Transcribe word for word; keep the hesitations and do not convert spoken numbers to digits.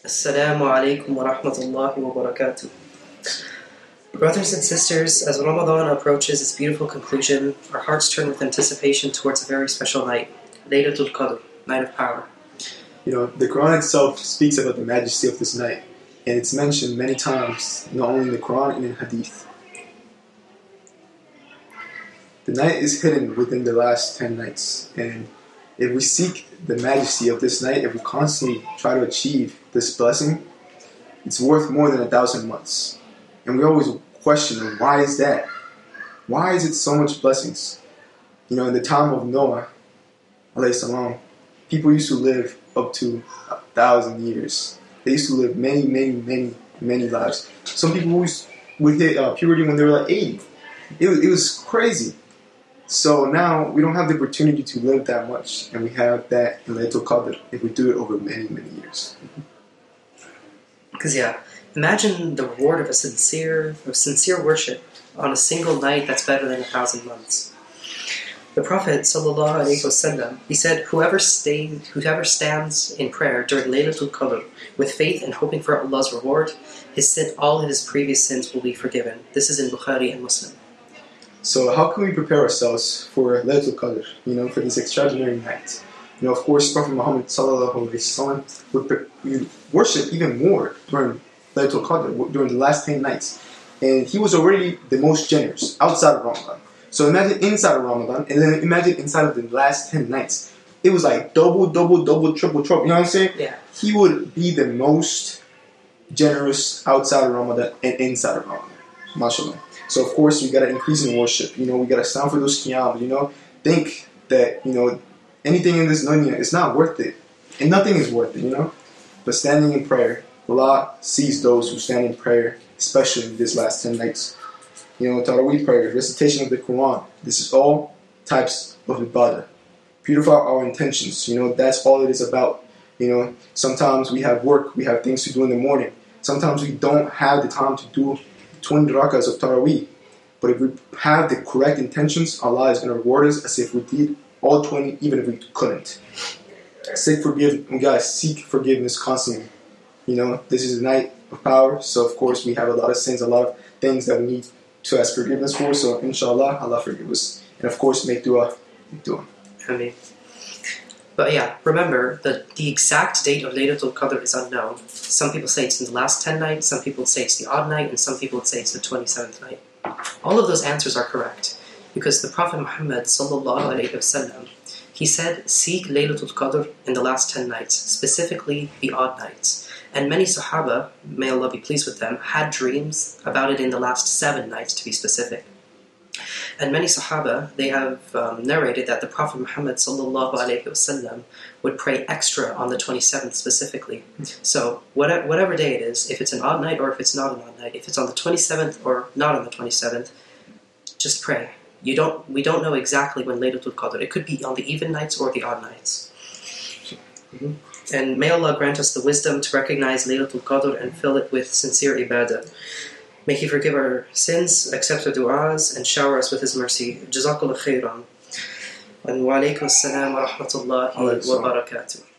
Assalamu alaikum wa rahmatullahi wa barakatuh. Brothers and sisters, as Ramadan approaches its beautiful conclusion, our hearts turn with anticipation towards a very special night, Laylatul Qadr, Night of Power. You know, the Quran itself speaks about the majesty of this night, and it's mentioned many times, not only in the Quran and in Hadith. The night is hidden within the last ten nights, and if we seek the majesty of this night, if we constantly try to achieve this blessing, it's worth more than a thousand months. And we always question, why is that? Why is it so much blessings? You know, in the time of Noah, alayhi salam, people used to live up to a thousand years. They used to live many, many, many, many lives. Some people used, would hit uh, puberty when they were like eighty. It was, it was crazy. So now we don't have the opportunity to live that much, and we have that in Laylatul Qadr if we do it over many, many years. Because yeah, imagine the reward of a sincere, of sincere worship on a single night that's better than a thousand months. The Prophet sallallahu alaihi wasallam, he said, "Whoever stays, whoever stands in prayer during Laylatul Qadr with faith and hoping for Allah's reward, his sin, all of his previous sins will be forgiven." This is in Bukhari and Muslim. So how can we prepare ourselves for Laylatul Qadr, you know, for this extraordinary night? You know, of course, Prophet Muhammad sallallahu alaihi wasallam would worship even more during Laylatul Qadr, during the last ten nights. And he was already the most generous outside of Ramadan. So imagine inside of Ramadan, and then imagine inside of the last ten nights. It was like double, double, double, triple, triple. You know what I'm saying? Yeah. He would be the most generous outside of Ramadan and inside of Ramadan. MashaAllah. So of course we gotta increase in worship. You know, we gotta stand for those qiyam. You know, think that, you know, anything in this dunya is not worth it, and nothing is worth it. You know, but standing in prayer, Allah sees those who stand in prayer, especially in these last ten nights. You know, Taraweeh prayer, recitation of the Quran. This is all types of ibadah. Purify our intentions. You know, that's all it is about. You know, sometimes we have work, we have things to do in the morning. Sometimes we don't have the time to do twenty rakas of Taraweeh. But if we have the correct intentions, Allah is going to reward us as if we did all twenty, even if we couldn't. Seek forgive, we gotta seek forgiveness constantly. You know, this is a night of power, so of course we have a lot of sins, a lot of things that we need to ask forgiveness for. So inshallah, Allah forgive us, and of course make dua, make dua. Ameen. But yeah, remember that the exact date of Laylatul Qadr is unknown. Some people say it's in the last ten nights, some people say it's the odd night, and some people say it's the twenty-seventh night. All of those answers are correct, because the Prophet Muhammad sallallahu alaihi wasallam, he said, seek Laylatul Qadr in the last ten nights, specifically the odd nights. And many Sahaba, may Allah be pleased with them, had dreams about it in the last seven nights, to be specific. And many Sahaba, they have um, narrated that the Prophet Muhammad sallallahu alaihi wasallam would pray extra on the twenty-seventh specifically. So whatever, whatever day it is, if it's an odd night or if it's not an odd night, if it's on the twenty-seventh or not on the twenty-seventh, just pray. You don't. We don't know exactly when Laylatul Qadr. It could be on the even nights or the odd nights. Mm-hmm. And may Allah grant us the wisdom to recognize Laylatul Qadr and fill it with sincere ibadah. May He forgive our sins, accept our du'as, and shower us with His mercy. Jazakallah khairan. And wa alaikum assalam wa rahmatullahi wa barakatuh.